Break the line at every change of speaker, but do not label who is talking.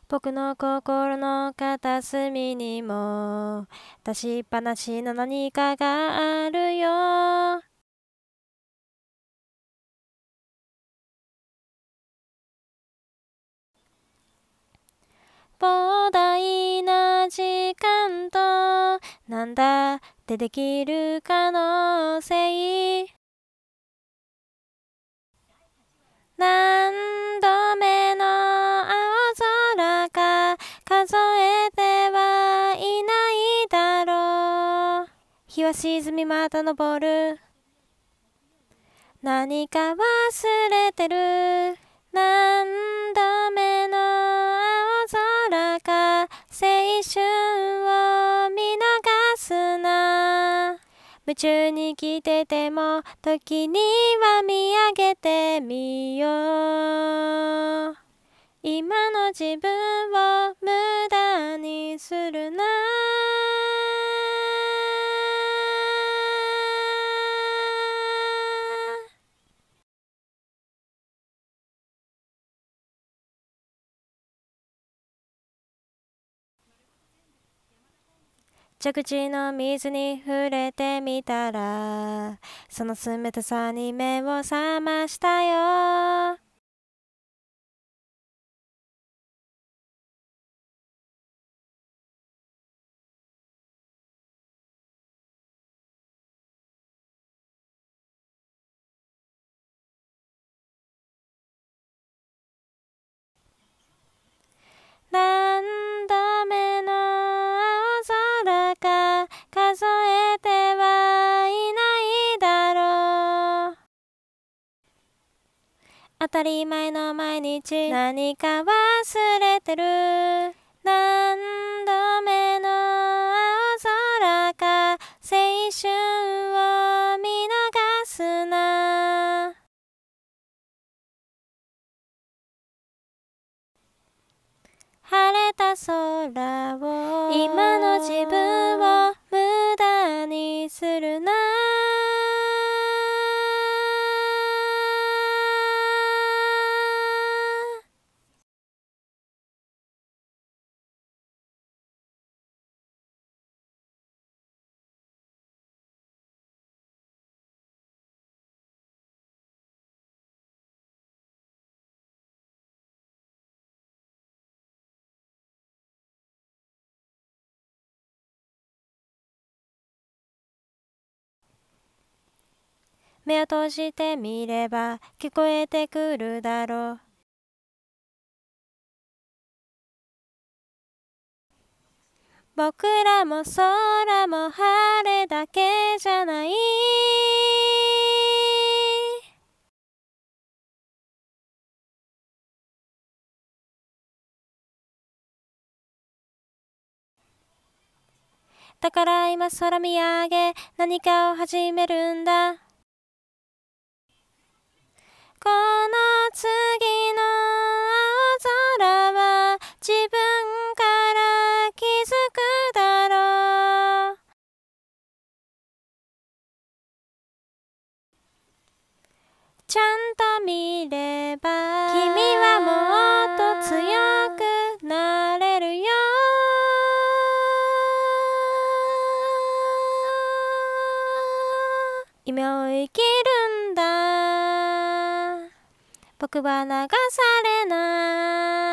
僕の心の片隅にも出しっぱなしの何かがあるよ。膨大な時間となんだってできる可能性、何度目の青空か数えてはいないだろう。日は沈みまた昇る。何か忘れてる。何度目の青空か青春を見逃すな。夢中に生きてても時には見上げてみよう。今の自分を無駄にするな。蛇口の水に触れてみたら、その冷たさに目を覚ましたよ。何度目の青空か数えてはいないだろう。当たり前の毎日、何か忘れてる。何度目の青空か青春を見逃すな。晴れた空を今の自分を無駄にするな。目を閉じてみれば聞こえてくるだろう。僕らも空も晴れだけじゃない。だから今空見上げ何かを始めるんだ。この次の青空は自分から気づくだろう。ちゃんと見れば君はもっと強くなれるよ。夢を生きるんだ。僕は流されない。